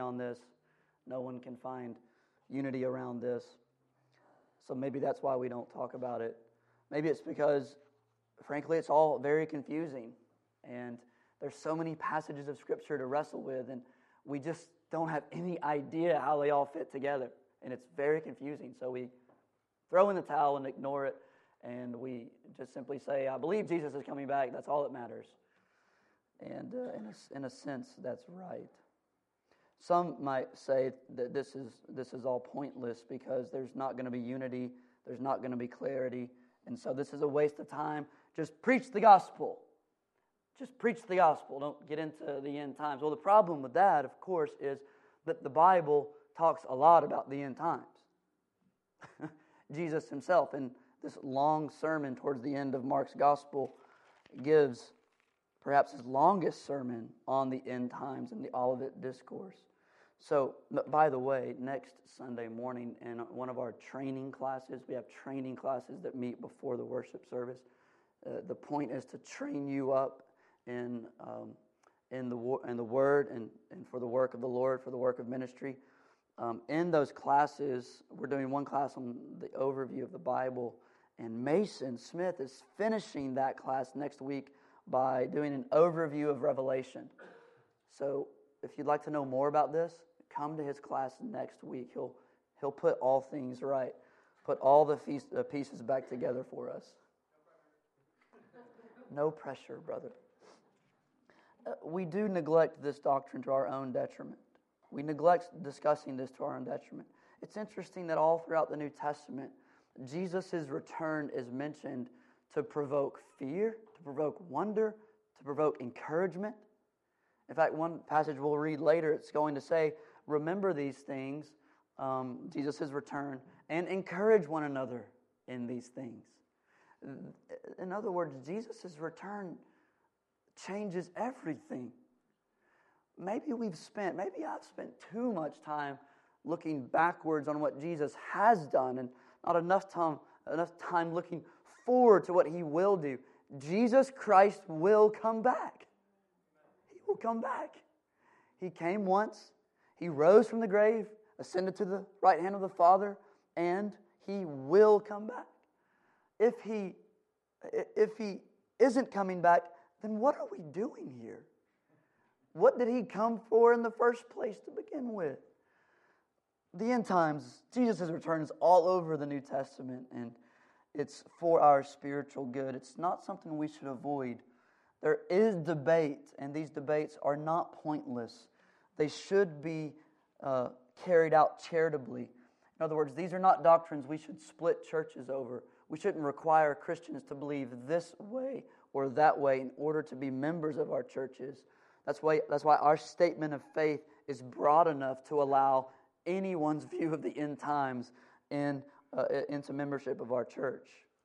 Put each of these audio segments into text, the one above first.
on this. No one can find unity around this. So maybe that's why we don't talk about it. Maybe it's because, frankly, it's all very confusing. And there's so many passages of Scripture to wrestle with, and we just don't have any idea how they all fit together. And it's very confusing. So we throw in the towel and ignore it, and we just simply say, I believe Jesus is coming back. That's all that matters. And in a sense, that's right. Some might say that this is all pointless because there's not going to be unity, there's not going to be clarity, and so this is a waste of time. Just preach the gospel. Just preach the gospel. Don't get into the end times. Well, the problem with that, of course, is that the Bible talks a lot about the end times. Jesus himself, in this long sermon towards the end of Mark's gospel, gives perhaps his longest sermon on the end times in the Olivet Discourse. So, by the way, next Sunday morning in one of our training classes, we have training classes that meet before the worship service. The point is to train you up in the Word and for the work of the Lord, for the work of ministry. In those classes, we're doing one class on the overview of the Bible, and Mason Smith is finishing that class next week by doing an overview of Revelation. So, if you'd like to know more about this, come to his class next week. He'll put all things right, put all the pieces back together for us. No pressure, brother. We do neglect this doctrine to our own detriment. We neglect discussing this to our own detriment. It's interesting that all throughout the New Testament, Jesus' return is mentioned to provoke fear, to provoke wonder, to provoke encouragement. In fact, one passage we'll read later, it's going to say, remember these things, Jesus' return, and encourage one another in these things. In other words, Jesus' return changes everything. Maybe I've spent too much time looking backwards on what Jesus has done and not enough time looking forward to what He will do. Jesus Christ will come back. He will come back. He came once. He rose from the grave, ascended to the right hand of the Father, and He will come back. If He isn't coming back, then what are we doing here? What did He come for in the first place to begin with? The end times, Jesus' return is all over the New Testament, and it's for our spiritual good. It's not something we should avoid. There is debate, and these debates are not pointless. They should be carried out charitably. In other words, these are not doctrines we should split churches over. We shouldn't require Christians to believe this way or that way in order to be members of our churches. That's why our statement of faith is broad enough to allow anyone's view of the end times into membership of our church.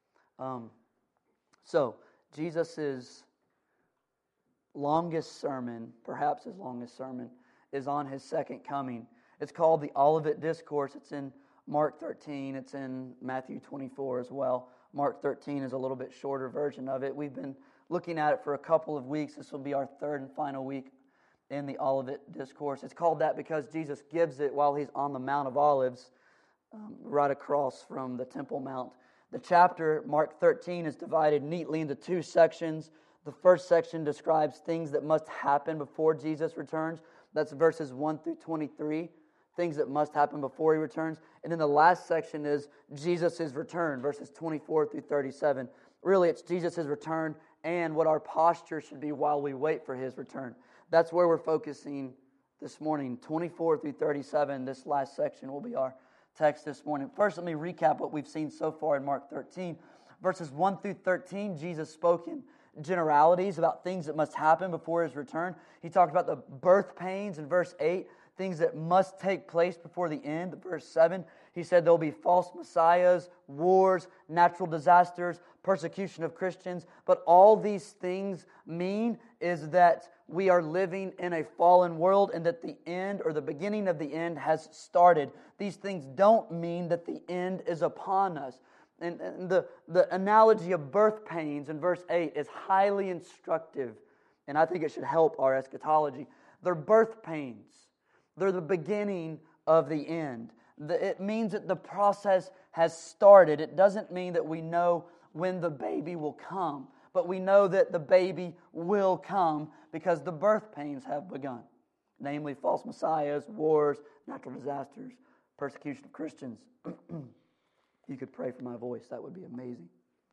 So, Jesus' longest sermon, perhaps his longest sermon, is on His second coming. It's called the Olivet Discourse. It's in Mark 13. It's in Matthew 24 as well. Mark 13 is a little bit shorter version of it. We've been looking at it for a couple of weeks. This will be our third and final week in the Olivet Discourse. It's called that because Jesus gives it while He's on the Mount of Olives, right across from the Temple Mount. The chapter, Mark 13, is divided neatly into two sections. The first section describes things that must happen before Jesus returns. That's verses 1 through 23, things that must happen before He returns. And then the last section is Jesus' return, verses 24 through 37. Really, it's Jesus' return and what our posture should be while we wait for His return. That's where we're focusing this morning. 24 through 37, this last section will be our text this morning. First, let me recap what we've seen so far in Mark 13. Verses 1 through 13, Jesus spoke in generalities about things that must happen before His return. He talked about the birth pains in verse 8, things that must take place before the end. Verse 7, He said there'll be false messiahs, wars, natural disasters, persecution of Christians. But all these things mean is that we are living in a fallen world and that the end or the beginning of the end has started. These things don't mean that the end is upon us. And the analogy of birth pains in verse 8 is highly instructive, and I think it should help our eschatology. They're birth pains. They're the beginning of the end. It means that the process has started. It doesn't mean that we know when the baby will come, but we know that the baby will come because the birth pains have begun. Namely, false messiahs, wars, natural disasters, persecution of Christians. You could pray for my voice. That would be amazing.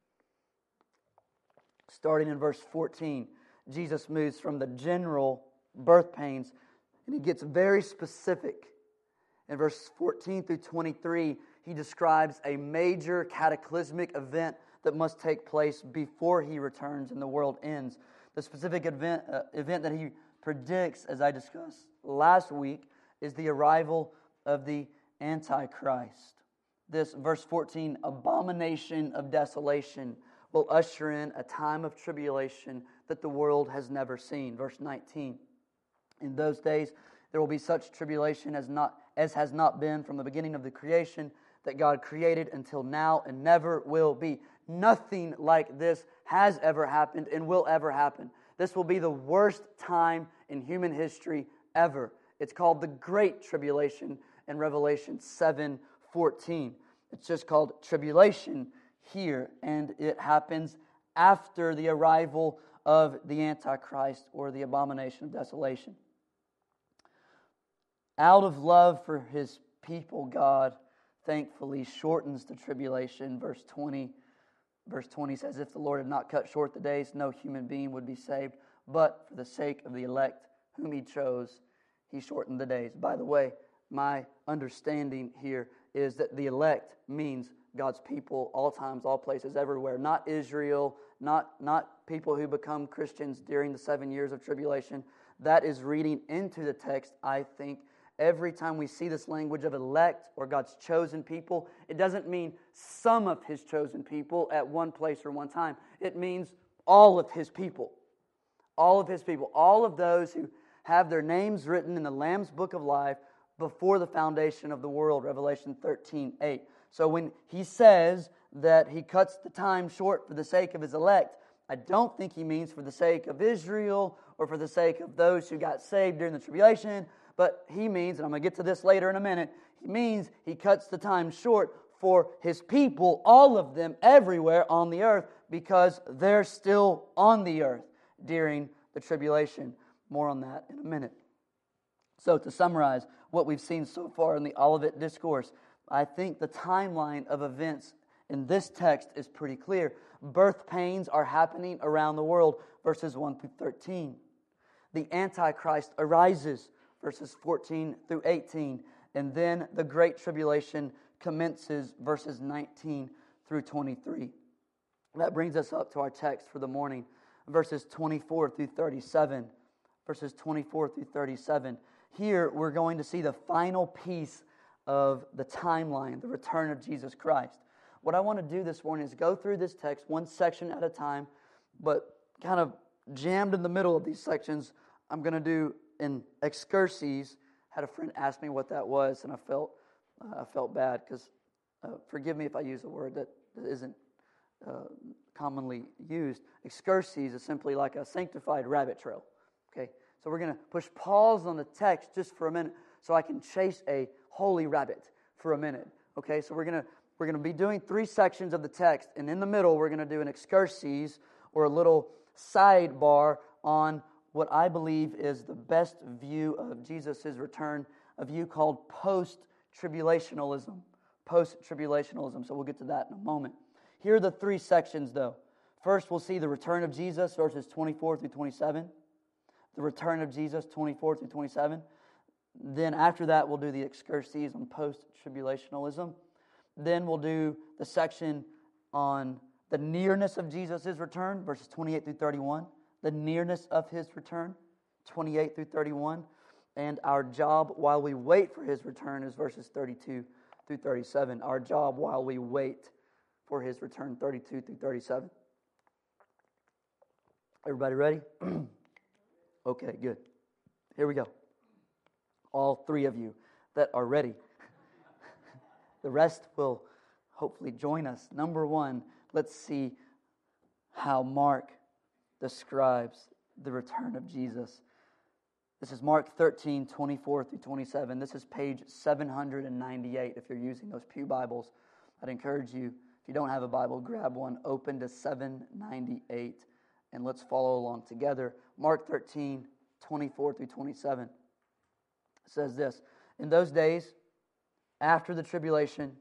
Starting in verse 14, Jesus moves from the general birth pains, and He gets very specific. In verse 14 through 23, He describes a major cataclysmic event that must take place before He returns and the world ends. The specific event that He predicts, as I discussed last week, is the arrival of the Antichrist. This, verse 14, abomination of desolation will usher in a time of tribulation that the world has never seen. Verse 19, in those days there will be such tribulation as has not been from the beginning of the creation that God created until now and never will be. Nothing like this has ever happened and will ever happen. This will be the worst time in human history ever. It's called the Great Tribulation in Revelation 7:14. It's just called tribulation here, and it happens after the arrival of the Antichrist or the abomination of desolation. Out of love for His people, God thankfully shortens the tribulation. Verse 20 says, if the Lord had not cut short the days, no human being would be saved. But for the sake of the elect whom He chose, He shortened the days. By the way, my understanding here is that the elect means God's people, all times, all places, everywhere. Not Israel, not people who become Christians during the 7 years of tribulation. That is reading into the text, I think. Every time we see this language of elect or God's chosen people, it doesn't mean some of His chosen people at one place or one time. It means all of His people. All of His people. All of those who have their names written in the Lamb's Book of Life before the foundation of the world, Revelation 13:8. So when He says that He cuts the time short for the sake of His elect, I don't think He means for the sake of Israel or for the sake of those who got saved during the tribulation, but He means, and I'm going to get to this later in a minute, He means He cuts the time short for His people, all of them, everywhere on the earth, because they're still on the earth during the tribulation. More on that in a minute. So to summarize what we've seen so far in the Olivet Discourse, I think the timeline of events in this text is pretty clear. Birth pains are happening around the world, verses 1 through 13. The Antichrist arises, verses 14 through 18. And then the Great Tribulation commences, verses 19 through 23. That brings us up to our text for the morning, verses 24 through 37. Verses 24 through 37. Here we're going to see the final piece of the timeline, the return of Jesus Christ. What I want to do this morning is go through this text one section at a time, but kind of jammed in the middle of these sections, I'm going to do an excursus. Had a friend ask me what that was, and I felt bad because forgive me if I use a word that isn't commonly used. Excursus is simply like a sanctified rabbit trail. Okay, so we're going to push pause on the text just for a minute so I can chase a holy rabbit for a minute. Okay, so we're going to be doing 3 sections of the text, and in the middle we're going to do an excursus or a little sidebar on what I believe is the best view of Jesus' return, a view called post-tribulationalism. Post-tribulationalism, so we'll get to that in a moment. Here are the 3 sections though. First we'll see the return of Jesus, verses 24 through 27. The return of Jesus, 24 through 27. Then after that, we'll do the excursus on post-tribulationalism. Then we'll do the section on the nearness of Jesus' return, verses 28 through 31. The nearness of His return, 28 through 31. And our job while we wait for His return is verses 32 through 37. Our job while we wait for His return, 32 through 37. Everybody ready? Okay, good. Here we go. All 3 of you that are ready. The rest will hopefully join us. Number 1, let's see how Mark describes the return of Jesus. This is Mark 13, 24 through 27. This is page 798 if you're using those pew Bibles. I'd encourage you, if you don't have a Bible, grab one, open to 798, and let's follow along together. Mark 13, 24 through 27 says this: In those days, after that tribulation,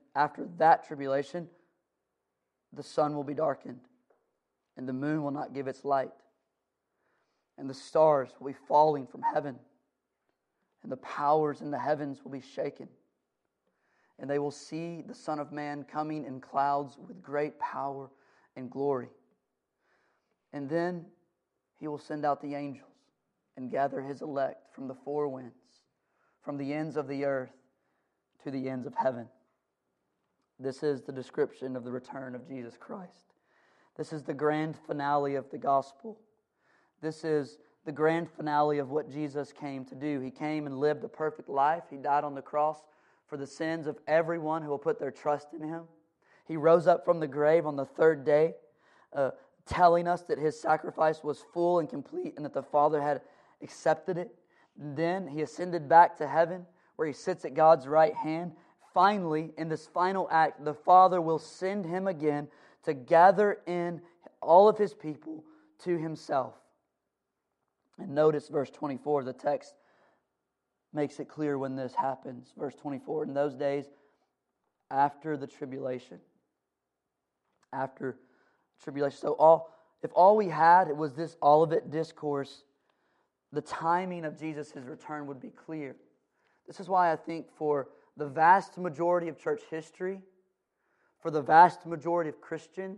the sun will be darkened, and the moon will not give its light, and the stars will be falling from heaven, and the powers in the heavens will be shaken. And they will see the Son of Man coming in clouds with great power and glory. And then He will send out the angels and gather His elect from the four winds, from the ends of the earth to the ends of heaven. This is the description of the return of Jesus Christ. This is the grand finale of the gospel. This is the grand finale of what Jesus came to do. He came and lived a perfect life. He died on the cross for the sins of everyone who will put their trust in Him. He rose up from the grave on the third day, telling us that His sacrifice was full and complete and that the Father had accepted it. And then He ascended back to heaven, where He sits at God's right hand. Finally, in this final act, the Father will send Him again to gather in all of His people to Himself. And notice verse 24, the text makes it clear when this happens. Verse 24, in those days, after the tribulation. After tribulation. So if all we had, it was this Olivet Discourse, the timing of Jesus' return would be clear. This is why I think for the vast majority of church history, for the vast majority of Christians,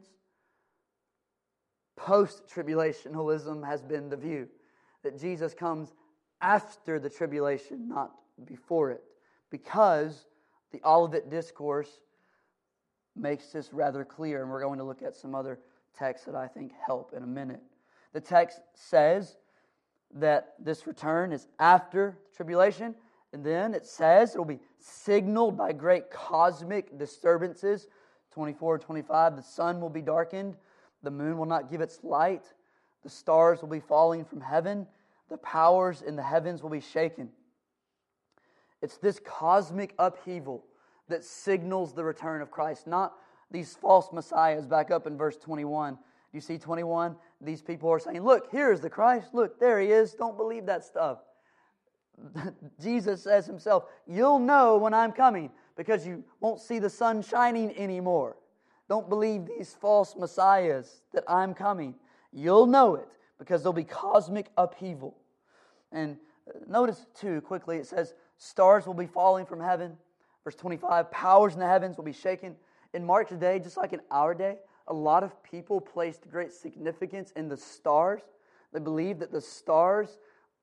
post-tribulationalism has been the view that Jesus comes after the tribulation, not before it, because the Olivet Discourse makes this rather clear, and we're going to look at some other texts that I think help in a minute. The text says that this return is after tribulation, and then it says it will be signaled by great cosmic disturbances. 24 and 25, the sun will be darkened, the moon will not give its light, the stars will be falling from heaven, the powers in the heavens will be shaken. It's this cosmic upheaval that signals the return of Christ, not these false messiahs. Back up in verse 21. You see 21? These people are saying, look, here's the Christ. Look, there He is. Don't believe that stuff. Jesus says Himself, you'll know when I'm coming because you won't see the sun shining anymore. Don't believe these false messiahs that I'm coming. You'll know it because there'll be cosmic upheaval. And notice too, quickly, it says, stars will be falling from heaven. Verse 25, powers in the heavens will be shaken. In Mark's day, just like in our day, a lot of people placed great significance in the stars. They believed that the stars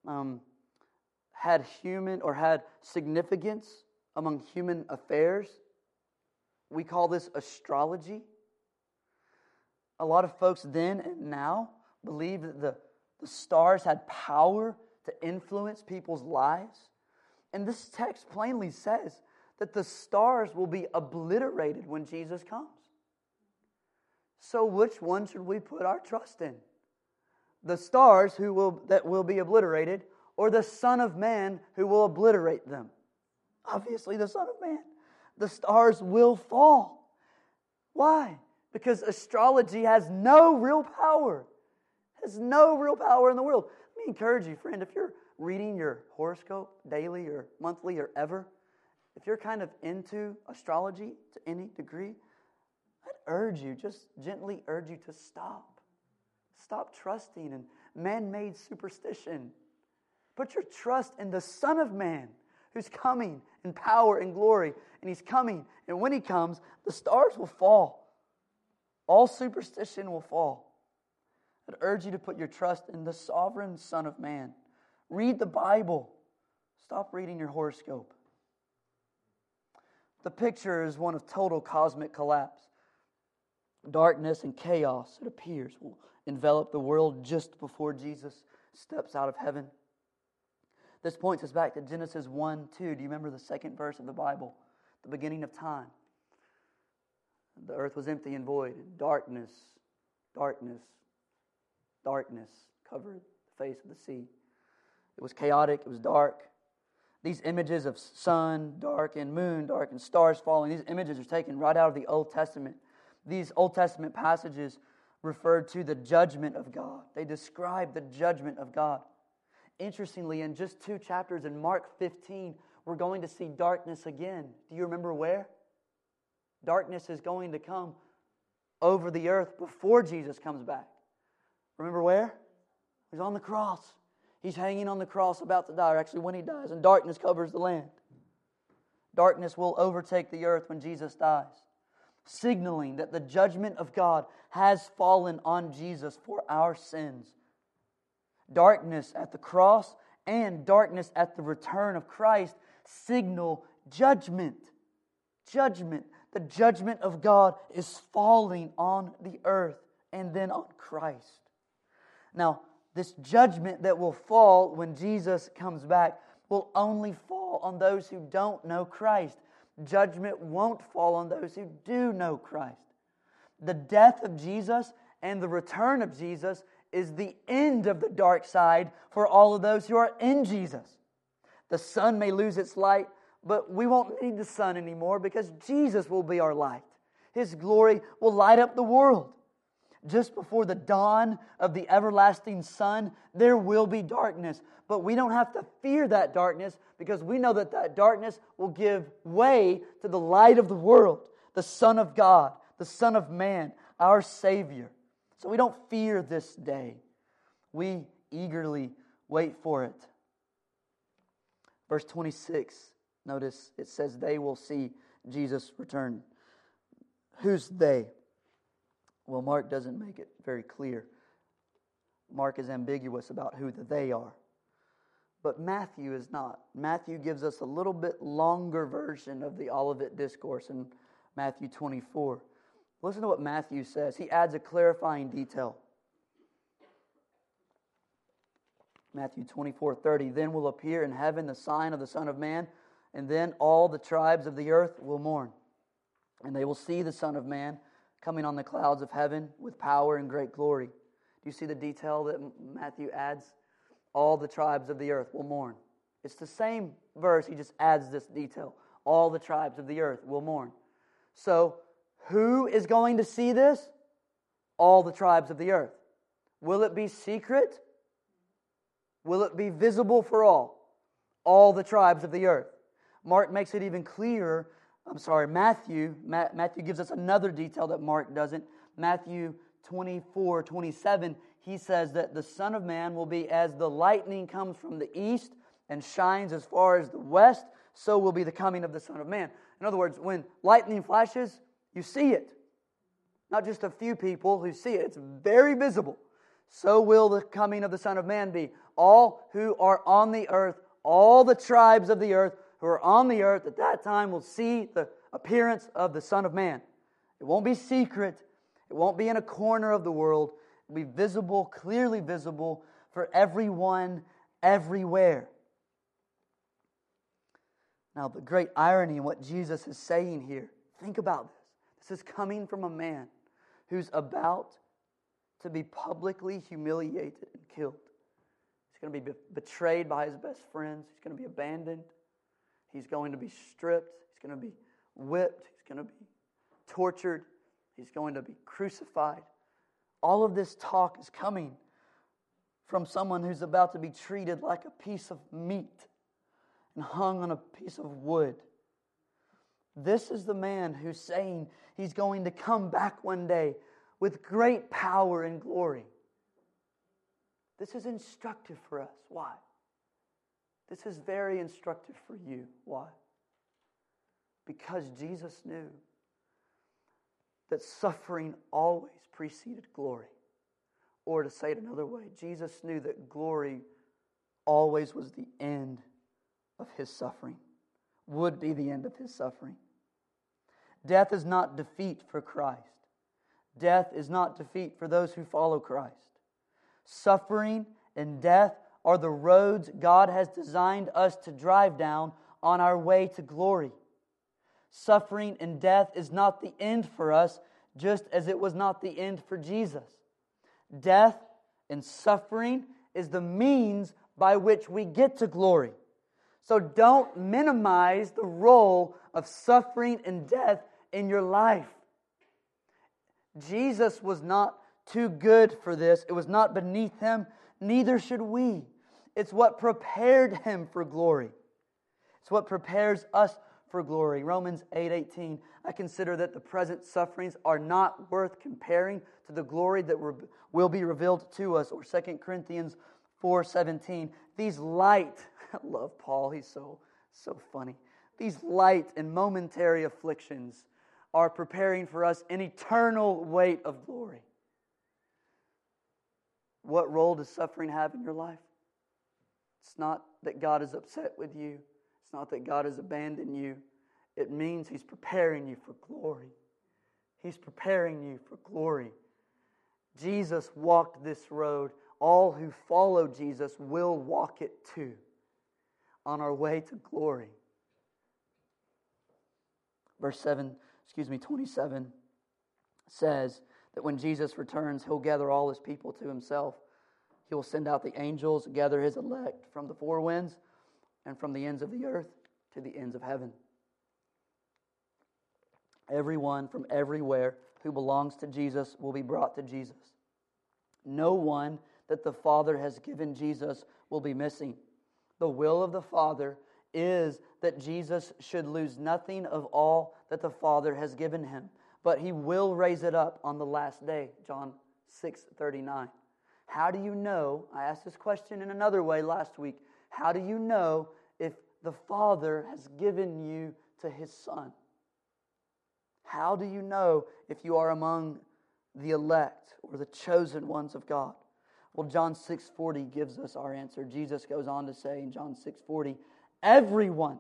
had significance among human affairs. We call this astrology. A lot of folks then and now believe that the stars had power to influence people's lives. And this text plainly says that the stars will be obliterated when Jesus comes. So which one should we put our trust in? The stars that will be obliterated, or the Son of Man who will obliterate them? Obviously the Son of Man. The stars will fall. Why? Because astrology has no real power. It has no real power in the world. Let me encourage you, friend, if you're reading your horoscope daily or monthly or ever, if you're kind of into astrology to any degree, just gently urge you to stop. Stop trusting in man-made superstition. Put your trust in the Son of Man who's coming in power and glory. And He's coming. And when He comes, the stars will fall. All superstition will fall. I'd urge you to put your trust in the sovereign Son of Man. Read the Bible. Stop reading your horoscope. The picture is one of total cosmic collapse. Darkness and chaos, it appears, will envelop the world just before Jesus steps out of heaven. This points us back to Genesis 1:2. Do you remember the second verse of the Bible? The beginning of time. The earth was empty and void. Darkness covered the face of the sea. It was chaotic. It was dark. These images of sun, dark, and moon, dark, and stars falling, these images are taken right out of the Old Testament. These Old Testament passages referred to the judgment of God. They describe the judgment of God. Interestingly, in just 2 chapters in Mark 15, we're going to see darkness again. Do you remember where? Darkness is going to come over the earth before Jesus comes back. Remember where? He's on the cross. He's hanging on the cross about to die, or actually when He dies, and darkness covers the land. Darkness will overtake the earth when Jesus dies, signaling that the judgment of God has fallen on Jesus for our sins. Darkness at the cross and darkness at the return of Christ signal judgment. Judgment. The judgment of God is falling on the earth and then on Christ. Now, this judgment that will fall when Jesus comes back will only fall on those who don't know Christ. Judgment won't fall on those who do know Christ. The death of Jesus and the return of Jesus is the end of the dark side for all of those who are in Jesus. The sun may lose its light, but we won't need the sun anymore because Jesus will be our light. His glory will light up the world. Just before the dawn of the everlasting sun, there will be darkness. But we don't have to fear that darkness because we know that that darkness will give way to the light of the world, the Son of God, the Son of Man, our Savior. So we don't fear this day. We eagerly wait for it. Verse 26, notice it says they will see Jesus return. Who's they? Well, Mark doesn't make it very clear. Mark is ambiguous about who the they are. But Matthew is not. Matthew gives us a little bit longer version of the Olivet Discourse in Matthew 24. Listen to what Matthew says. He adds a clarifying detail. Matthew 24:30. Then will appear in heaven the sign of the Son of Man, and then all the tribes of the earth will mourn. And they will see the Son of Man coming on the clouds of heaven with power and great glory. Do you see the detail that Matthew adds? All the tribes of the earth will mourn. It's the same verse, he just adds this detail. All the tribes of the earth will mourn. So, who is going to see this? All the tribes of the earth. Will it be secret? Will it be visible for all? All the tribes of the earth. Mark makes it even clearer. Matthew gives us another detail that Mark doesn't. Matthew 24:27, he says that the Son of Man will be as the lightning comes from the east and shines as far as the west, so will be the coming of the Son of Man. In other words, when lightning flashes, you see it. Not just a few people who see it. It's very visible. So will the coming of the Son of Man be. All who are on the earth, all the tribes of the earth who are on the earth at that time will see the appearance of the Son of Man. It won't be secret. It won't be in a corner of the world. It will be visible, clearly visible for everyone, everywhere. Now, the great irony in what Jesus is saying here, think about this. This is coming from a man who's about to be publicly humiliated and killed. He's going to be betrayed by his best friends. He's going to be abandoned. He's going to be stripped. He's going to be whipped. He's going to be tortured. He's going to be crucified. All of this talk is coming from someone who's about to be treated like a piece of meat and hung on a piece of wood. This is the man who's saying he's going to come back one day with great power and glory. This is instructive for us. Why? This is very instructive for you. Why? Because Jesus knew that suffering always preceded glory. Or to say it another way, Jesus knew that glory always was the end of His suffering, would be the end of His suffering. Death is not defeat for Christ. Death is not defeat for those who follow Christ. Suffering and death are the roads God has designed us to drive down on our way to glory. Suffering and death is not the end for us, just as it was not the end for Jesus. Death and suffering is the means by which we get to glory. So don't minimize the role of suffering and death in your life. Jesus was not too good for this. It was not beneath Him. Neither should we. It's what prepared Him for glory. It's what prepares us for glory. Romans 8:18, I consider that the present sufferings are not worth comparing to the glory that will be revealed to us. Or 2 Corinthians 4:17, these light, I love Paul, he's so funny. These light and momentary afflictions are preparing for us an eternal weight of glory. What role does suffering have in your life? It's not that God is upset with you. It's not that God has abandoned you. It means He's preparing you for glory. He's preparing you for glory. Jesus walked this road. All who follow Jesus will walk it too on our way to glory. Verse 27 says that when Jesus returns, He'll gather all His people to Himself. He will send out the angels, gather His elect from the four winds and from the ends of the earth to the ends of heaven. Everyone from everywhere who belongs to Jesus will be brought to Jesus. No one that the Father has given Jesus will be missing. The will of the Father is that Jesus should lose nothing of all that the Father has given Him, but He will raise it up on the last day. John 6:39. How do you know? I asked this question in another way last week. How do you know if the Father has given you to His Son? How do you know if you are among the elect or the chosen ones of God? Well, John 6:40 gives us our answer. Jesus goes on to say in John 6:40, everyone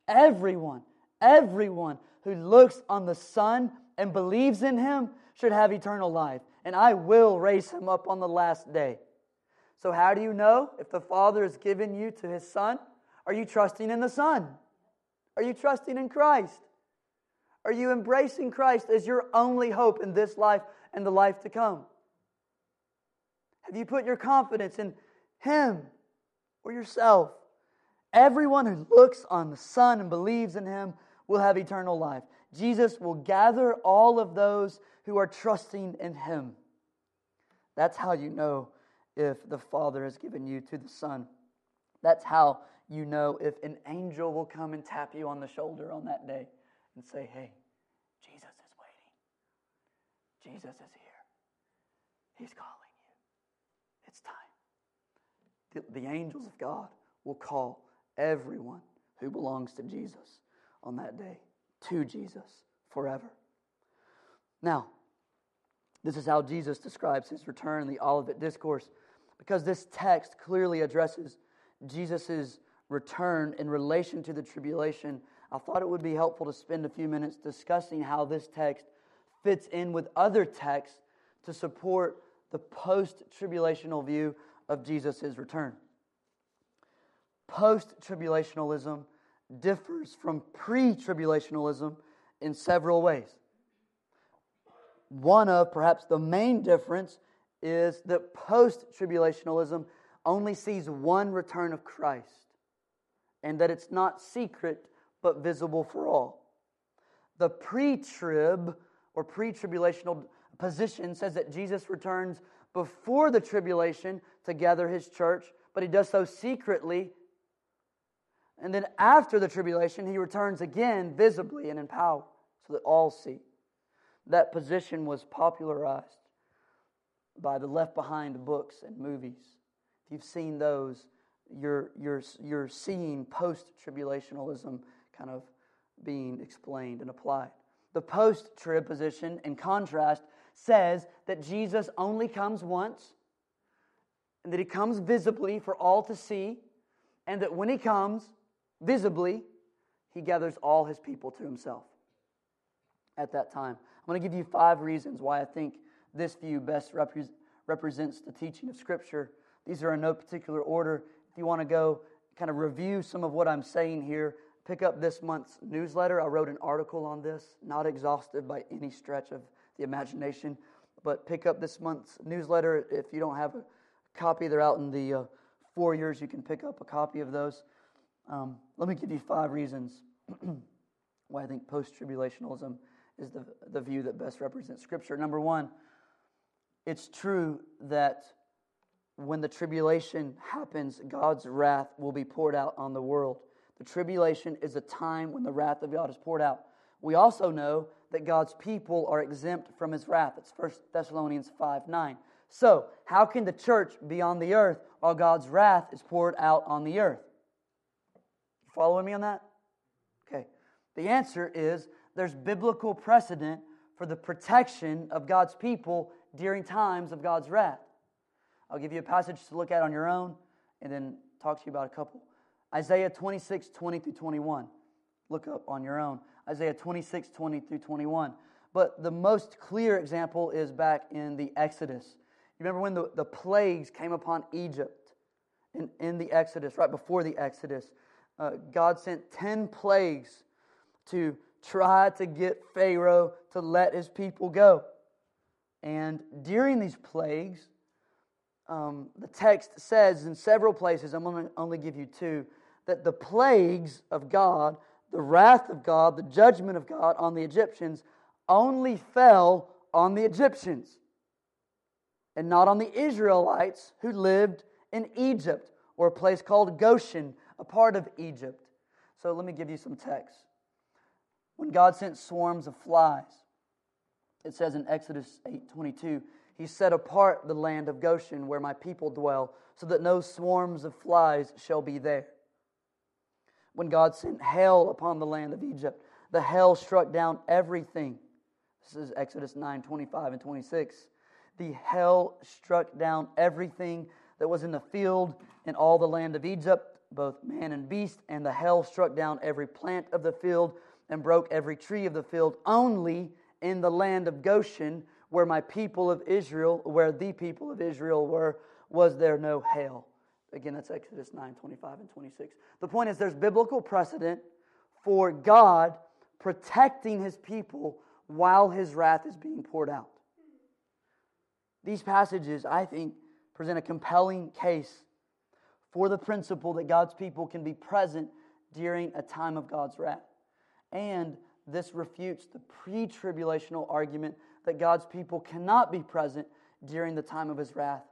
who looks on the Son and believes in Him should have eternal life, and I will raise him up on the last day. So how do you know if the Father has given you to His Son? Are you trusting in the Son? Are you trusting in Christ? Are you embracing Christ as your only hope in this life and the life to come? Have you put your confidence in Him or yourself? Everyone who looks on the Son and believes in Him will have eternal life. Jesus will gather all of those who are trusting in Him. That's how you know if the Father has given you to the Son. That's how you know if an angel will come and tap you on the shoulder on that day and say, hey, Jesus is waiting. Jesus is here. He's calling you. It's time. The angels of God will call everyone who belongs to Jesus on that day to Jesus forever. Now, this is how Jesus describes His return in the Olivet Discourse, because this text clearly addresses Jesus' return in relation to the tribulation. I thought it would be helpful to spend a few minutes discussing how this text fits in with other texts to support the post-tribulational view of Jesus' return. Post-tribulationalism differs from pre-tribulationalism in several ways. One of perhaps the main difference is that post-tribulationalism only sees one return of Christ, and that it's not secret but visible for all. The pre-trib or pre-tribulational position says that Jesus returns before the tribulation to gather His church, but He does so secretly. And then after the tribulation, He returns again visibly and in power so that all see. That position was popularized by the Left Behind books and movies. If you've seen those, you're seeing post-tribulationalism kind of being explained and applied. The post-trib position, in contrast, says that Jesus only comes once, and that He comes visibly for all to see, and that when He comes visibly, He gathers all His people to Himself at that time. I'm going to give you 5 reasons why I think this view best represents the teaching of Scripture. These are in no particular order. If you want to go kind of review some of what I'm saying here, pick up this month's newsletter. I wrote an article on this, not exhaustive by any stretch of the imagination, but pick up this month's newsletter. If you don't have a copy, they're out in the for yours. You can pick up a copy of those. Let me give you 5 reasons why I think post-tribulationalism is the view that best represents Scripture. Number 1, it's true that when the tribulation happens, God's wrath will be poured out on the world. The tribulation is a time when the wrath of God is poured out. We also know that God's people are exempt from His wrath. It's 1 Thessalonians 5:9. So, how can the church be on the earth while God's wrath is poured out on the earth? You following me on that? Okay. The answer is there's biblical precedent for the protection of God's people during times of God's wrath. I'll give you a passage to look at on your own and then talk to you about a couple. Isaiah 26:20-21. Look up on your own. Isaiah 26:20-21. But the most clear example is back in the Exodus. You remember when the plagues came upon Egypt in the Exodus, right before the Exodus? God sent 10 plagues to try to get Pharaoh to let his people go. And during these plagues, the text says in several places, I'm going to only give you 2, that the plagues of God, the wrath of God, the judgment of God on the Egyptians only fell on the Egyptians and not on the Israelites who lived in Egypt, or a place called Goshen, a part of Egypt. So let me give you some text. When God sent swarms of flies, it says in Exodus 8:22, He set apart the land of Goshen where my people dwell, so that no swarms of flies shall be there. When God sent hail upon the land of Egypt, the hail struck down everything. This is Exodus 9:25 and 26. The hail struck down everything that was in the field in all the land of Egypt, both man and beast, and the hail struck down every plant of the field and broke every tree of the field. Only in the land of Goshen, where the people of Israel were, was there no hail. Again, that's Exodus 9:25 and 26. The point is, there's biblical precedent for God protecting His people while His wrath is being poured out. These passages, I think, present a compelling case for the principle that God's people can be present during a time of God's wrath. And this refutes the pre-tribulational argument that God's people cannot be present during the time of His wrath.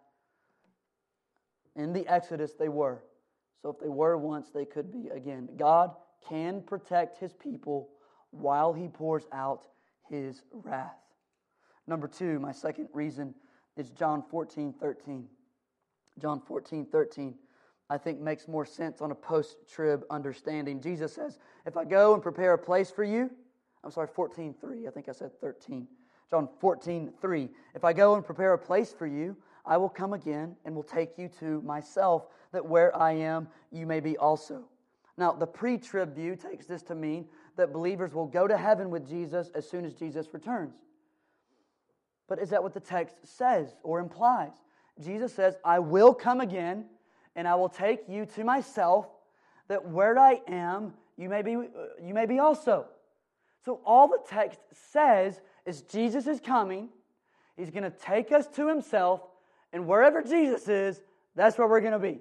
In the Exodus, they were. So if they were once, they could be again. God can protect His people while He pours out His wrath. Number 2, my second reason is John 14:13. John 14:13, I think, makes more sense on a post-trib understanding. Jesus says, if I go and prepare a place for you, 14:3, I think I said 13. John 14:3, if I go and prepare a place for you, I will come again and will take you to myself, that where I am, you may be also. Now, the pre-trib view takes this to mean that believers will go to heaven with Jesus as soon as Jesus returns. But is that what the text says or implies? Jesus says, I will come again and I will take you to myself, that where I am, you may be also. So all the text says is Jesus is coming, He's going to take us to Himself, and wherever Jesus is, that's where we're going to be.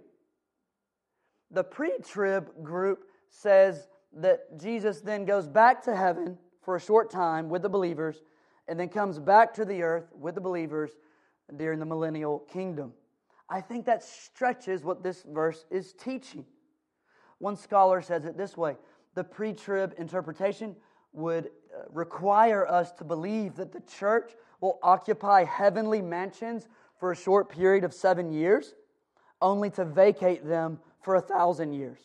The pre-trib group says that Jesus then goes back to heaven for a short time with the believers, and then comes back to the earth with the believers during the millennial kingdom. I think that stretches what this verse is teaching. One scholar says it this way: the pre-trib interpretation would require us to believe that the church will occupy heavenly mansions for a short period of 7 years, only to vacate them for 1,000 years.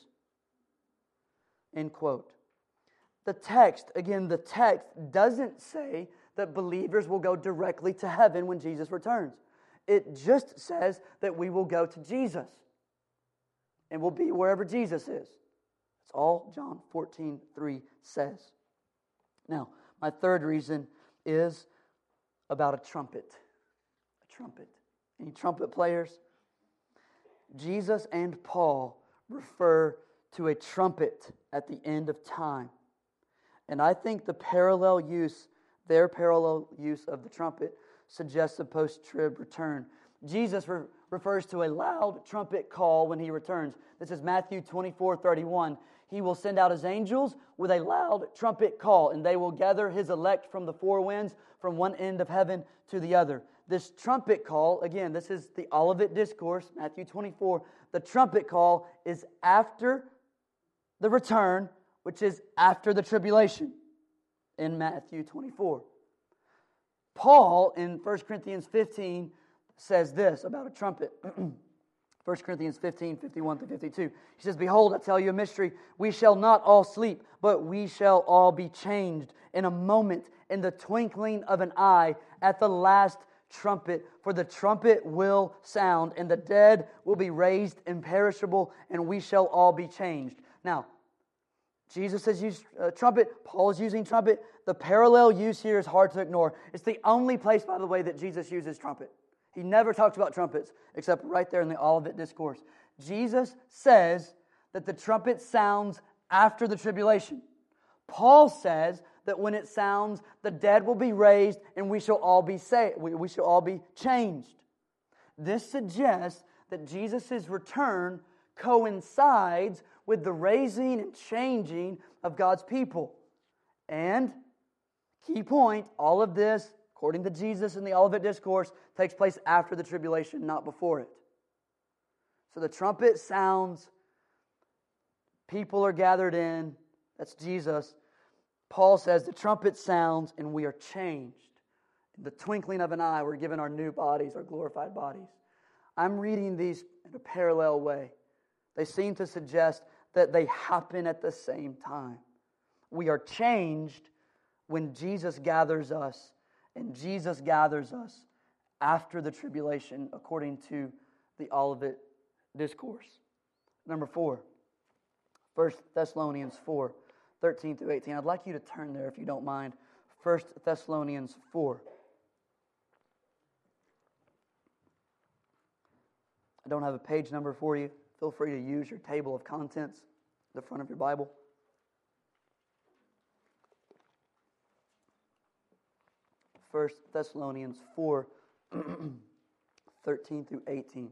End quote. The text doesn't say that believers will go directly to heaven when Jesus returns. It just says that we will go to Jesus and we'll be wherever Jesus is. That's all John 14:3 says. Now, my third reason is about a trumpet. A trumpet. Any trumpet players? Jesus and Paul refer to a trumpet at the end of time. And I think their parallel use of the trumpet suggests a post-trib return. Jesus refers to a loud trumpet call when He returns. This is Matthew 24:31. He will send out His angels with a loud trumpet call, and they will gather His elect from the four winds, from one end of heaven to the other. This trumpet call, again, this is the Olivet Discourse, Matthew 24. The trumpet call is after the return, which is after the tribulation in Matthew 24. Paul, in 1 Corinthians 15, says this about a trumpet. 1 Corinthians 15, 51 to 52. He says, "Behold, I tell you a mystery. We shall not all sleep, but we shall all be changed in a moment, in the twinkling of an eye, at the last trumpet. For the trumpet will sound, and the dead will be raised imperishable, and we shall all be changed." Now, Jesus has used trumpet. Paul is using trumpet. The parallel use here is hard to ignore. It's the only place, by the way, that Jesus uses trumpet. He never talks about trumpets, except right there in the Olivet Discourse. Jesus says that the trumpet sounds after the tribulation. Paul says that when it sounds, the dead will be raised, and we shall all be saved. We shall all be changed. This suggests that Jesus' return coincides with the raising and changing of God's people. And, key point, all of this, according to Jesus in the Olivet Discourse, takes place after the tribulation, not before it. So the trumpet sounds, people are gathered in, that's Jesus. Paul says the trumpet sounds and we are changed. In the twinkling of an eye, we're given our new bodies, our glorified bodies. I'm reading these in a parallel way. They seem to suggest that they happen at the same time. We are changed when Jesus gathers us, and Jesus gathers us after the tribulation, according to the Olivet Discourse. Number 4, 1 Thessalonians 4, 13 through 18. I'd like you to turn there if you don't mind. 1 Thessalonians 4. I don't have a page number for you. Feel free to use your table of contents, the front of your Bible. First Thessalonians 4, 13 through 18.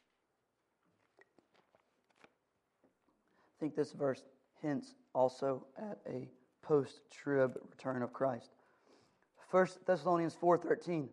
I think this verse hints also at a post-trib return of Christ. 1 Thessalonians 4:13.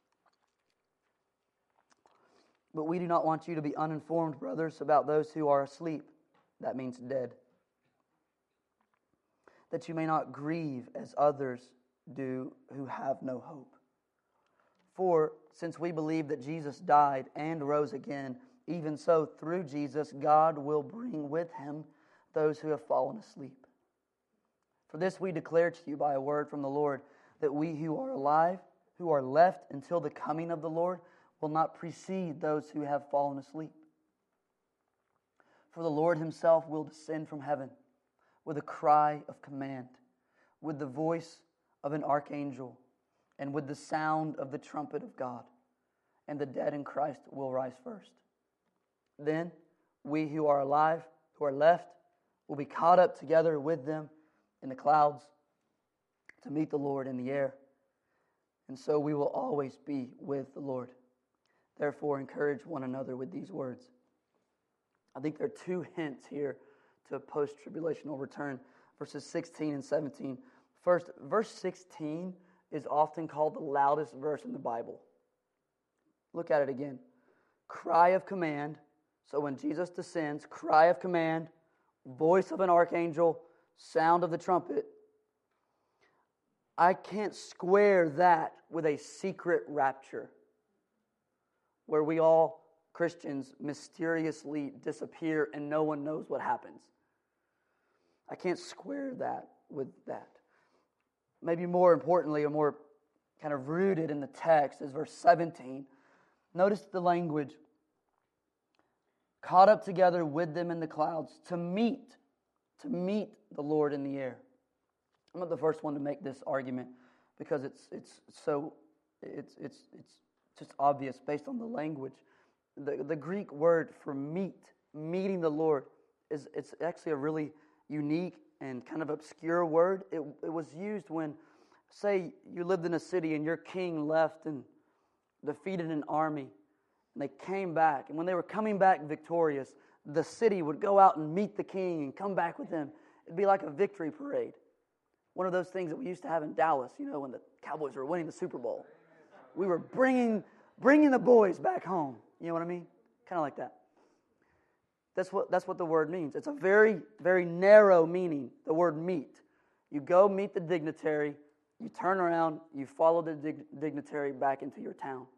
"But we do not want you to be uninformed, brothers, about those who are asleep," that means dead, "that you may not grieve as others do who have no hope. For since we believe that Jesus died and rose again, even so through Jesus God will bring with Him those who have fallen asleep. For this we declare to you by a word from the Lord, that we who are alive, who are left until the coming of the Lord, will not precede those who have fallen asleep. For the Lord Himself will descend from heaven with a cry of command, with the voice of an archangel, and with the sound of the trumpet of God, and the dead in Christ will rise first. Then we who are alive, who are left, will be caught up together with them in the clouds to meet the Lord in the air. And so we will always be with the Lord. Therefore, encourage one another with these words." I think there are two hints here to a post-tribulational return, verses 16 and 17. First, verse 16 is often called the loudest verse in the Bible. Look at it again. Cry of command. So when Jesus descends, cry of command, voice of an archangel, sound of the trumpet. I can't square that with a secret rapture, where we all, Christians, mysteriously disappear and no one knows what happens. I can't square that with that. Maybe more importantly, or more kind of rooted in the text, is verse 17. Notice the language. Caught up together with them in the clouds to meet the Lord in the air. I'm not the first one to make this argument because it's just obvious based on the language. The Greek word for meeting the Lord, it's actually a really unique and kind of obscure word. It was used when, say, you lived in a city and your king left and defeated an army, And they came back. And when they were coming back victorious, the city would go out and meet the king and come back with him. It'd be like a victory parade. One of those things that we used to have in Dallas, when the Cowboys were winning the Super Bowl. We were bringing the boys back home. You know what I mean? Kind of like that. That's what the word means. It's a very, very narrow meaning, the word meet. You go meet the dignitary, you turn around, you follow the dignitary back into your town.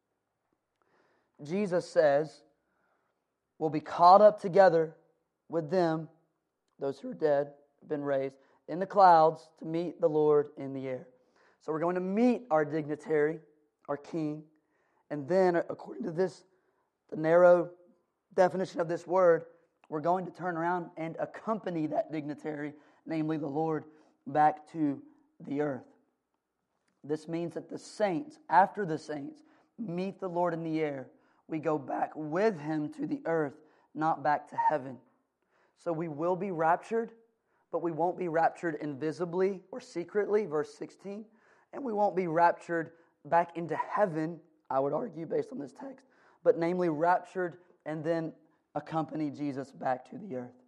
Jesus says, we'll be caught up together with them, those who are dead, have been raised, in the clouds to meet the Lord in the air. So we're going to meet our dignitary, our king, and then, according to this, the narrow definition of this word, we're going to turn around and accompany that dignitary, namely the Lord, back to the earth. This means that the saints, after the saints, meet the Lord in the air, we go back with Him to the earth, not back to heaven. So we will be raptured, but we won't be raptured invisibly or secretly, verse 16, and we won't be raptured back into heaven, I would argue, based on this text, but namely raptured and then accompany Jesus back to the earth.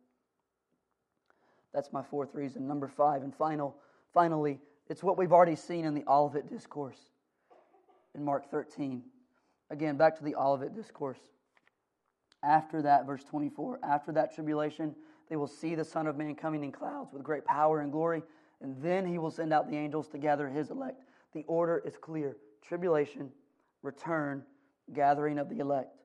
That's my fourth reason. Number 5, and finally, it's what we've already seen in the Olivet Discourse in Mark 13. Again, back to the Olivet Discourse. After that, verse 24, after that tribulation, they will see the Son of Man coming in clouds with great power and glory, and then He will send out the angels to gather His elect. The order is clear. Tribulation, return, gathering of the elect.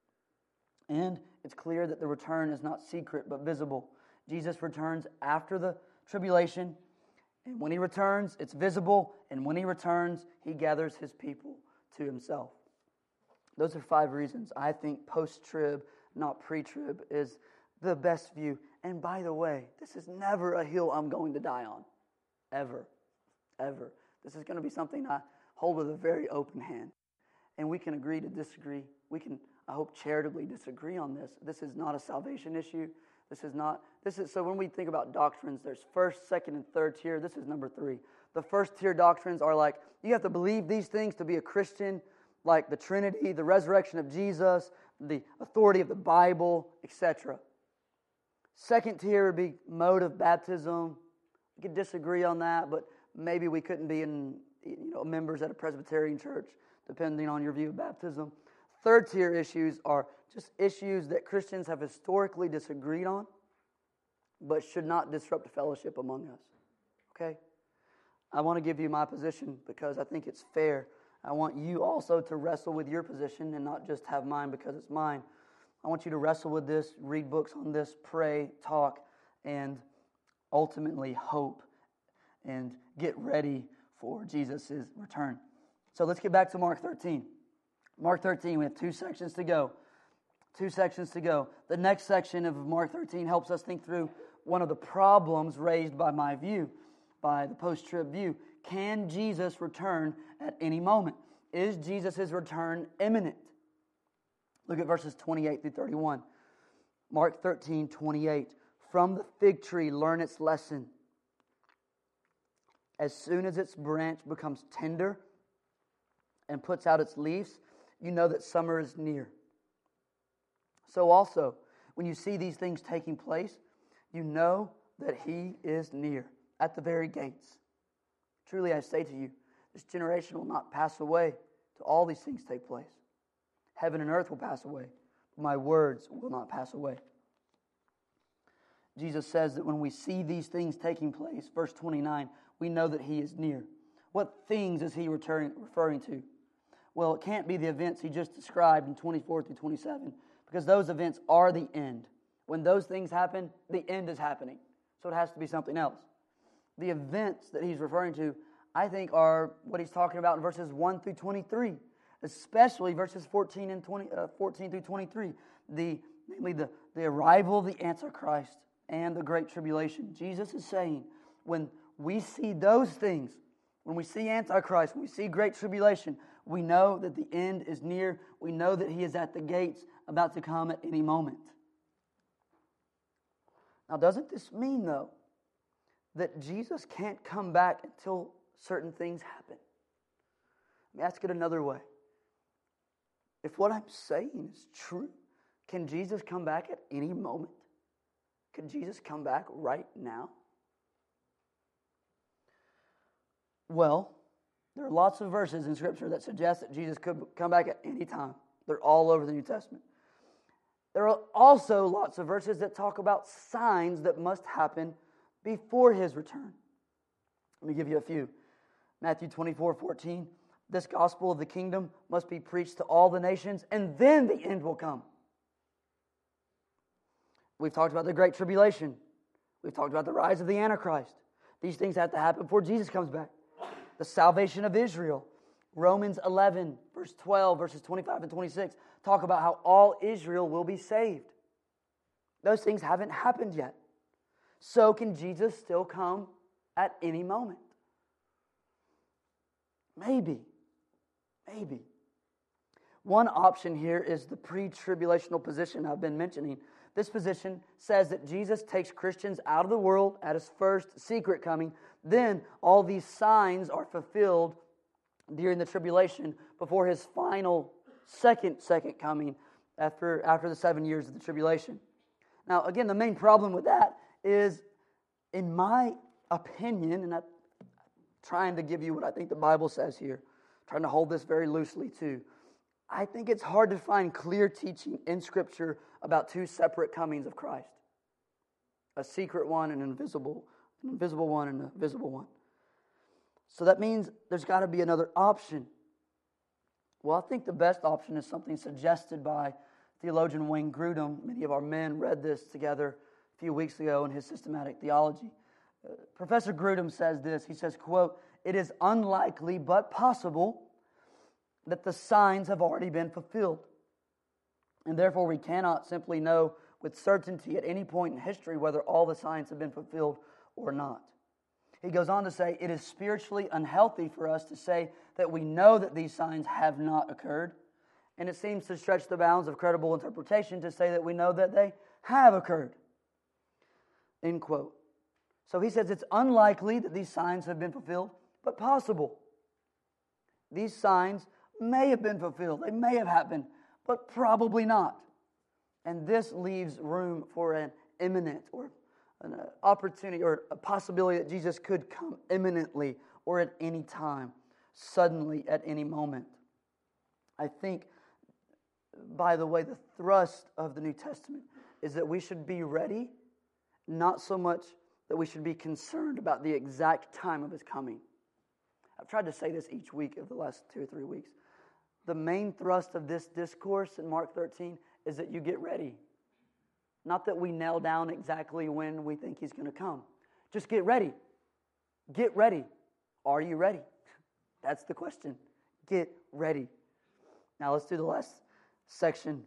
And it's clear that the return is not secret but visible. Jesus returns after the tribulation, and when He returns, it's visible, and when He returns, He gathers His people to Himself. Those are 5 reasons I think post-trib, not pre-trib, is the best view. And by the way, this is never a hill I'm going to die on. Ever. Ever. This is going to be something I hold with a very open hand. And we can agree to disagree. We can, I hope, charitably disagree on this. This is not a salvation issue. So when we think about doctrines, there's first, second, and third tier. This is number 3. The first tier doctrines are like, you have to believe these things to be a Christian, like the Trinity, the resurrection of Jesus, the authority of the Bible, etc. Second tier would be mode of baptism. We could disagree on that, but maybe we couldn't be members at a Presbyterian church, depending on your view of baptism. Third tier issues are just issues that Christians have historically disagreed on, but should not disrupt fellowship among us. Okay? I want to give you my position because I think it's fair. I want you also to wrestle with your position and not just have mine because it's mine. I want you to wrestle with this, read books on this, pray, talk, and ultimately hope and get ready for Jesus' return. So let's get back to Mark 13. Mark 13, we have 2 sections to go. 2 sections to go. The next section of Mark 13 helps us think through one of the problems raised by my view, by the post-trib view. Can Jesus return at any moment? Is Jesus' return imminent? Look at verses 28 through 31. Mark 13, 28. From the fig tree learn its lesson. As soon as its branch becomes tender and puts out its leaves, you know that summer is near. So also, when you see these things taking place, you know that He is near, at the very gates. Truly I say to you, this generation will not pass away till all these things take place. Heaven and earth will pass away, but my words will not pass away. Jesus says that when we see these things taking place, verse 29, we know that He is near. What things is He referring to? Well, it can't be the events He just described in 24 through 27, because those events are the end. When those things happen, the end is happening. So it has to be something else. The events that He's referring to, I think, are what He's talking about in verses 1 through 23, especially verses 14 through 23. Namely the arrival of the Antichrist and the Great Tribulation. Jesus is saying, when we see those things, when we see Antichrist, when we see Great Tribulation, we know that the end is near. We know that He is at the gates, about to come at any moment. Now, doesn't this mean, though, that Jesus can't come back until certain things happen? Let me ask it another way. if what I'm saying is true, can Jesus come back at any moment? Could Jesus come back right now? Well, there are lots of verses in Scripture that suggest that Jesus could come back at any time. They're all over the New Testament. There are also lots of verses that talk about signs that must happen before His return. Let me give you a few. Matthew 24:14. This gospel of the kingdom must be preached to all the nations, and then the end will come. We've talked about the Great Tribulation. We've talked about the rise of the Antichrist. These things have to happen before Jesus comes back. The salvation of Israel. Romans 11, verse 12, verses 25 and 26 talk about how all Israel will be saved. Those things haven't happened yet. So can Jesus still come at any moment? Maybe. One option here is the pre-tribulational position I've been mentioning. This position says that Jesus takes Christians out of the world at His first secret coming. Then all these signs are fulfilled during the tribulation before His final second coming after the 7 years of the tribulation. Now, again, the main problem with that is, in my opinion, and I'm trying to give you what I think the Bible says here, trying to hold this very loosely too, I think it's hard to find clear teaching in Scripture about two separate comings of Christ. A secret one and an invisible one and a visible one. So that means there's got to be another option. Well, I think the best option is something suggested by theologian Wayne Grudem. Many of our men read this together a few weeks ago in his systematic theology. Professor Grudem says this. He says, quote, "It is unlikely but possible that the signs have already been fulfilled. And therefore we cannot simply know with certainty at any point in history whether all the signs have been fulfilled or not." He goes on to say, "It is spiritually unhealthy for us to say that we know that these signs have not occurred. And it seems to stretch the bounds of credible interpretation to say that we know that they have occurred." End quote. So he says it's unlikely that these signs have been fulfilled, but possible. These signs may have been fulfilled. They may have happened, but probably not. And this leaves room for an imminent or an opportunity or a possibility that Jesus could come imminently or at any time, suddenly at any moment. I think, by the way, the thrust of the New Testament is that we should be ready, not so much that we should be concerned about the exact time of His coming. I've tried to say this each week of the last 2 or 3 weeks. The main thrust of this discourse in Mark 13 is that you get ready. Not that we nail down exactly when we think He's going to come. Just get ready. Get ready. Are you ready? That's the question. Get ready. Now let's do the last section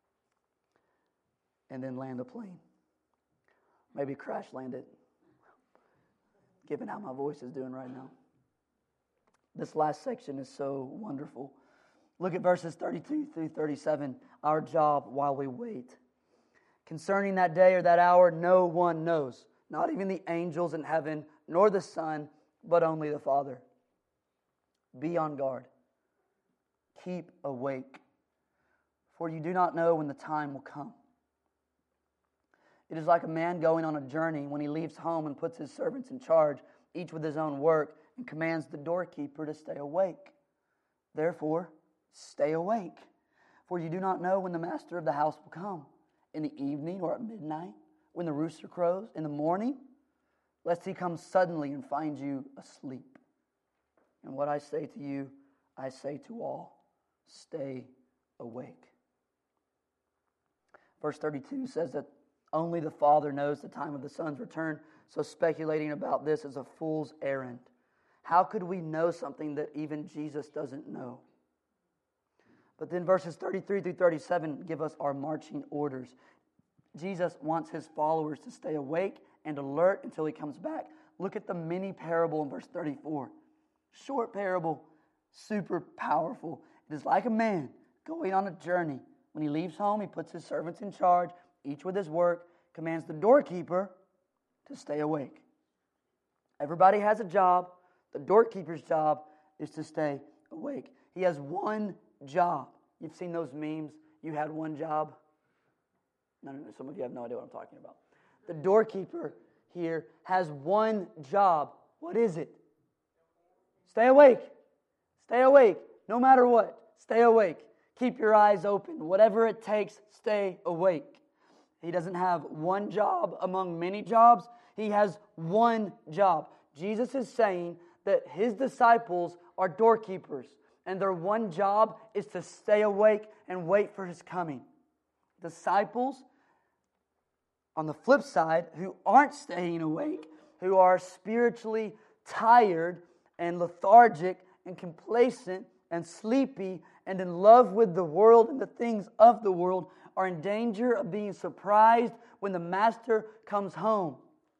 and then land the plane. Maybe crash land it, given how my voice is doing right now. This last section is so wonderful. Look at verses 32 through 37. Our job while we wait. Concerning that day or that hour, no one knows, not even the angels in heaven, nor the Son, but only the Father. Be on guard. Keep awake, for you do not know when the time will come. It is like a man going on a journey when he leaves home and puts his servants in charge, each with his own work, and commands the doorkeeper to stay awake. Therefore, stay awake, for you do not know when the master of the house will come, in the evening or at midnight, when the rooster crows, in the morning, lest he come suddenly and find you asleep. And what I say to you, I say to all, stay awake. Verse 32 says that only the Father knows the time of the Son's return, so speculating about this is a fool's errand. How could we know something that even Jesus doesn't know? But then verses 33 through 37 give us our marching orders. Jesus wants His followers to stay awake and alert until He comes back. Look at the mini parable in verse 34. Short parable, super powerful. It is like a man going on a journey. When he leaves home, he puts his servants in charge, each with his work, commands the doorkeeper to stay awake. Everybody has a job. The doorkeeper's job is to stay awake. He has one job. You've seen those memes. You had one job. No, some of you have no idea what I'm talking about. The doorkeeper here has one job. What is it? Stay awake. Stay awake. No matter what, stay awake. Keep your eyes open. Whatever it takes, stay awake. He doesn't have one job among many jobs. He has one job. Jesus is saying that his disciples are doorkeepers, and their one job is to stay awake and wait for his coming. Disciples, on the flip side, who aren't staying awake, who are spiritually tired and lethargic and complacent and sleepy and in love with the world and the things of the world, are in danger of being surprised when the Master comes home.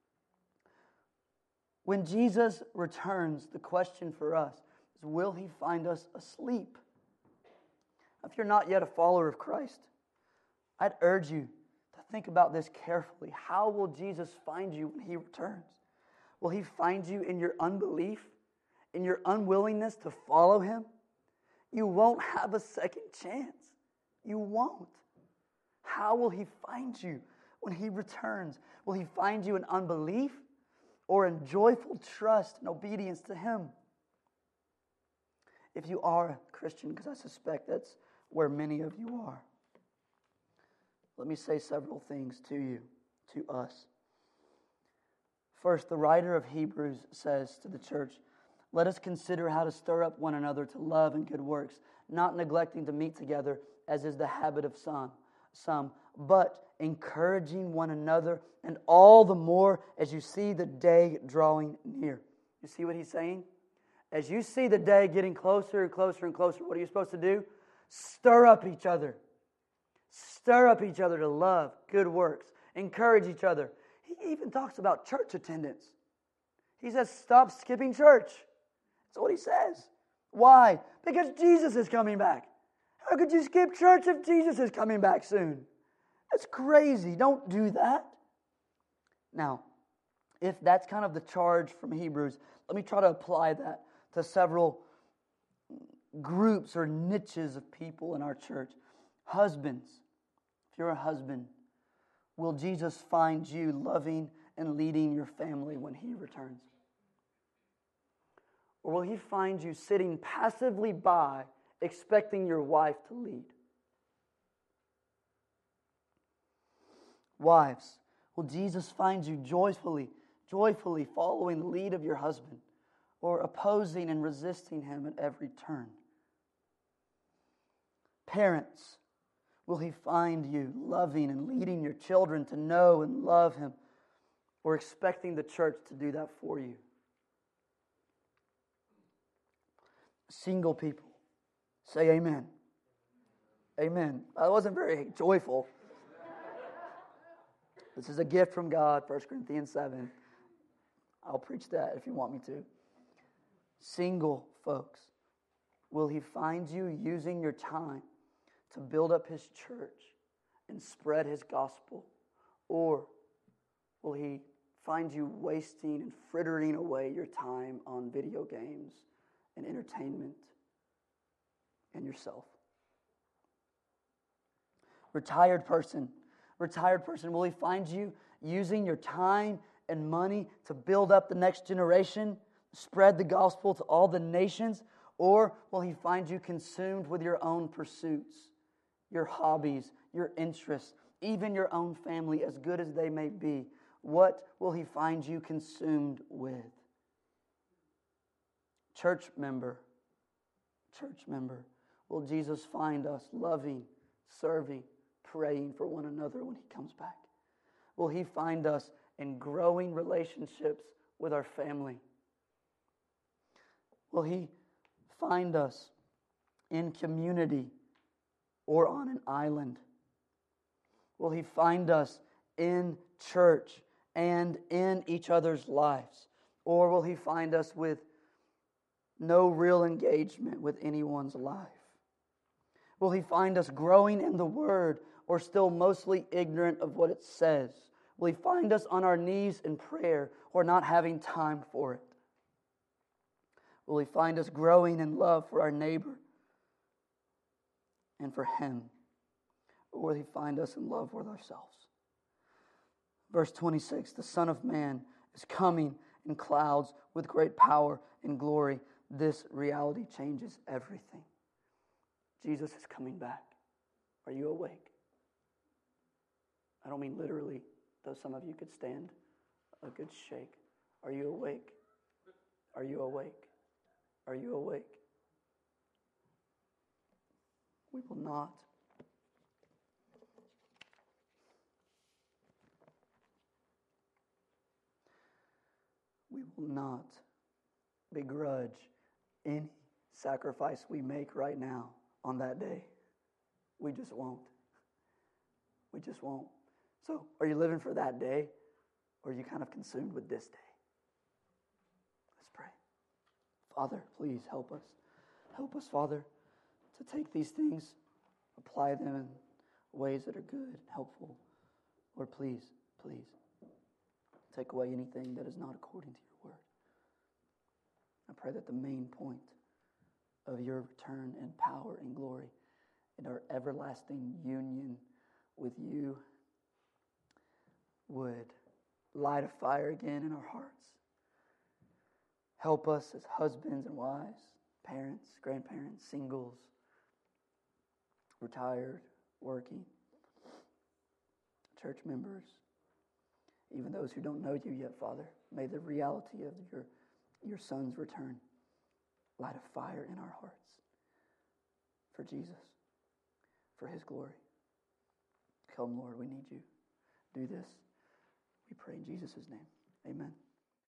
When Jesus returns, the question for us is, will he find us asleep? If you're not yet a follower of Christ, I'd urge you to think about this carefully. How will Jesus find you when he returns? Will he find you in your unbelief, in your unwillingness to follow him? You won't have a second chance. You won't. How will he find you when he returns? Will he find you in unbelief or in joyful trust and obedience to him? If you are a Christian, because I suspect that's where many of you are, let me say several things to you, to us. First, the writer of Hebrews says to the church, let us consider how to stir up one another to love and good works, not neglecting to meet together, as is the habit of some, but encouraging one another, and all the more as you see the day drawing near. You see what he's saying? As you see the day getting closer and closer and closer, what are you supposed to do? Stir up each other. Stir up each other to love, good works. Encourage each other. He even talks about church attendance. He says, stop skipping church. That's what he says. Why? Because Jesus is coming back. How could you skip church if Jesus is coming back soon? That's crazy. Don't do that. Now, if that's kind of the charge from Hebrews, let me try to apply that to several groups or niches of people in our church. Husbands, if you're a husband, will Jesus find you loving and leading your family when he returns? Or will he find you sitting passively by, expecting your wife to lead? Wives, will Jesus find you joyfully following the lead of your husband, or opposing and resisting him at every turn? Parents, will he find you loving and leading your children to know and love him, or expecting the church to do that for you? Single people, say amen. Amen. I wasn't very joyful. This is a gift from God, 1 Corinthians 7. I'll preach that if you want me to. Single folks, will he find you using your time to build up his church and spread his gospel? Or will he find you wasting and frittering away your time on video games and entertainment and yourself? Retired person, will he find you using your time and money to build up the next generation, spread the gospel to all the nations? Or will he find you consumed with your own pursuits, your hobbies, your interests, even your own family, as good as they may be? What will he find you consumed with? Church member, will Jesus find us loving, serving, praying for one another when he comes back? Will he find us in growing relationships with our family? Will he find us in community or on an island? Will he find us in church and in each other's lives? Or will he find us with no real engagement with anyone's life? Will he find us growing in the Word or still mostly ignorant of what it says? Will he find us on our knees in prayer or not having time for it? Will he find us growing in love for our neighbor and for Him? Or will He find us in love with ourselves? Verse 26, the Son of Man is coming in clouds with great power and glory. This reality changes everything. Jesus is coming back. Are you awake? I don't mean literally, though some of you could stand a good shake. Are you awake? Are you awake? Are you awake? We will not begrudge any sacrifice we make right now on that day. We just won't. We just won't. So, are you living for that day, or are you kind of consumed with this day? Let's pray. Father, please help us. Help us, Father, to take these things, apply them in ways that are good and helpful. Lord, please, please, take away anything that is not according to your word. I pray that the main point of your return and power and glory and our everlasting union with you would light a fire again in our hearts. Help us as husbands and wives, parents, grandparents, singles, retired, working, church members, even those who don't know you yet, Father. May the reality of your Son's return light a fire in our hearts for Jesus, for His glory. Come, Lord, we need you. Do this. We pray in Jesus' name. Amen.